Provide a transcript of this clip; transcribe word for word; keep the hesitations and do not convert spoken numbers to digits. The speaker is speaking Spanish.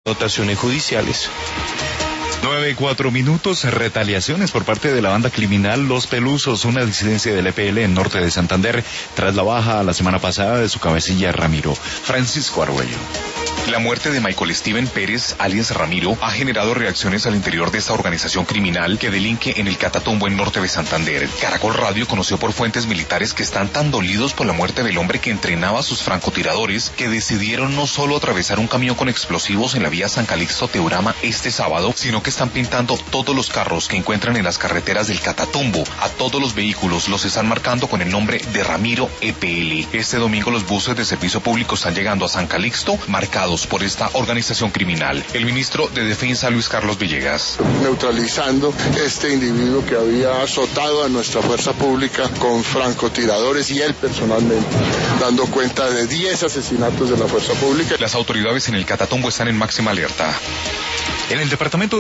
Dotaciones judiciales. Nueve, cuatro minutos, retaliaciones por parte de la banda criminal Los Pelusos, una disidencia del E P L en norte de Santander, tras la baja la semana pasada de su cabecilla Ramiro. Francisco Argüello. La muerte de Michael Steven Pérez, alias Ramiro, ha generado reacciones al interior de esta organización criminal que delinque en el Catatumbo en norte de Santander. Caracol Radio conoció por fuentes militares que están tan dolidos por la muerte del hombre que entrenaba a sus francotiradores que decidieron no solo atravesar un camión con explosivos en la vía San Calixto Teurama este sábado, sino que están pintando todos los carros que encuentran en las carreteras del Catatumbo. A todos los vehículos los están marcando con el nombre de Ramiro E P L. Este domingo los buses de servicio público están llegando a San Calixto marcados por esta organización criminal. El ministro de Defensa, Luis Carlos Villegas. Neutralizando este individuo que había azotado a nuestra fuerza pública con francotiradores y él personalmente, dando cuenta de diez asesinatos de la fuerza pública. Las autoridades en el Catatumbo están en máxima alerta. En el departamento